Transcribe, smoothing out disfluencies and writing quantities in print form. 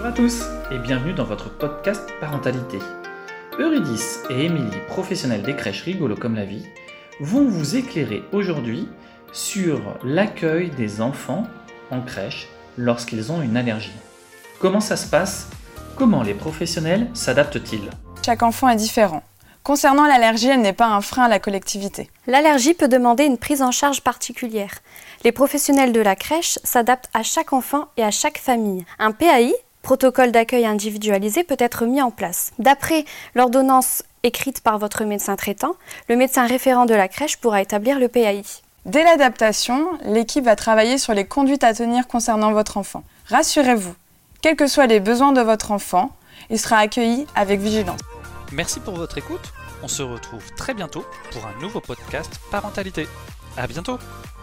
Bonjour à tous et bienvenue dans votre podcast Parentalité. Eurydice et Émilie, professionnelles des crèches Rigolo comme la vie, vont vous éclairer aujourd'hui sur l'accueil des enfants en crèche lorsqu'ils ont une allergie. Comment ça se passe ? Comment les professionnels s'adaptent-ils ? Chaque enfant est différent. Concernant l'allergie, elle n'est pas un frein à la collectivité. L'allergie peut demander une prise en charge particulière. Les professionnels de la crèche s'adaptent à chaque enfant et à chaque famille. Un PAI, protocole d'accueil individualisé, peut être mis en place. D'après l'ordonnance écrite par votre médecin traitant, le médecin référent de la crèche pourra établir le PAI. Dès l'adaptation, l'équipe va travailler sur les conduites à tenir concernant votre enfant. Rassurez-vous, quels que soient les besoins de votre enfant, il sera accueilli avec vigilance. Merci pour votre écoute. On se retrouve très bientôt pour un nouveau podcast Parentalité. À bientôt.